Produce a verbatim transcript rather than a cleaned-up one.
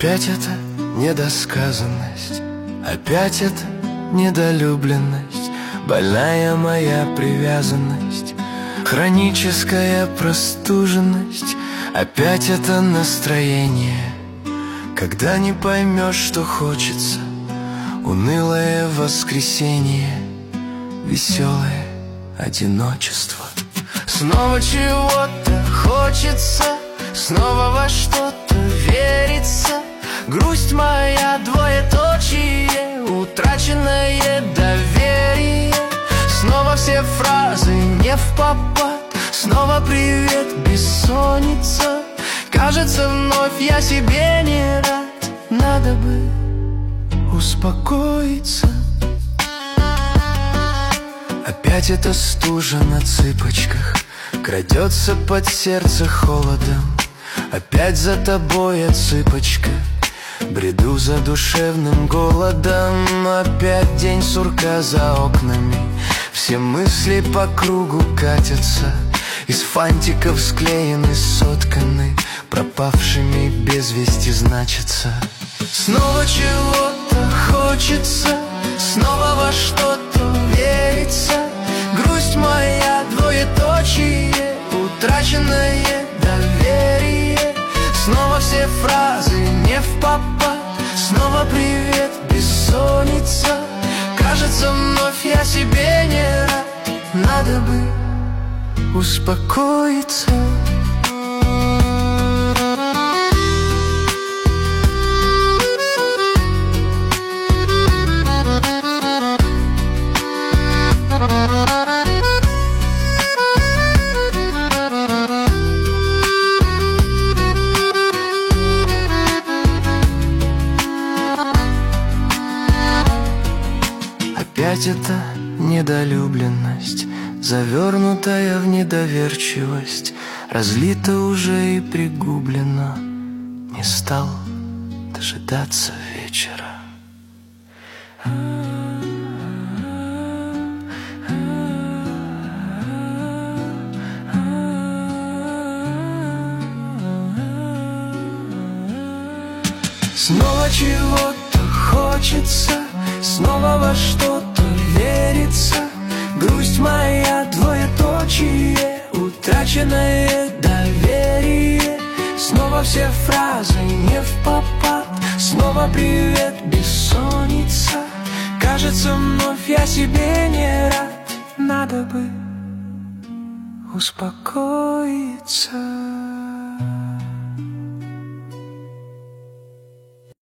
Опять эта недосказанность, опять эта недолюбленность, больная моя привязанность, хроническая простуженность. Опять это настроение, когда не поймешь, что хочется, унылое воскресенье, веселое одиночество. Снова чего-то хочется, снова во что-то верится. Грусть моя, двоеточие, утраченное доверие. Снова все фразы не впопад, снова привет, бессонница. Кажется, вновь я себе не рад, надо бы успокоиться. Опять эта стужа на цыпочках крадется под сердце холодом. Опять за тобой, цыпочка, бреду за душевным голодом. Опять день сурка за окнами, все мысли по кругу катятся, из фантиков склеены, сотканы, пропавшими без вести значатся. Снова чего-то хочется, снова во что-то верится. Грусть моя, двоеточие, утраченное доверие. Снова все фразы не впопад, снова привет, бессонница. Кажется, вновь я себе не рад, надо бы успокоиться. Опять эта недолюбленность, завернутая в недоверчивость, разлита уже и пригублена. Не стал дожидаться вечера. Снова чего-то хочется, снова во что-то верится. Грусть моя, двоеточие, утраченное доверие. Снова все фразы не впопад, снова привет, бессонница. Кажется, вновь я себе не рад, надо бы успокоиться.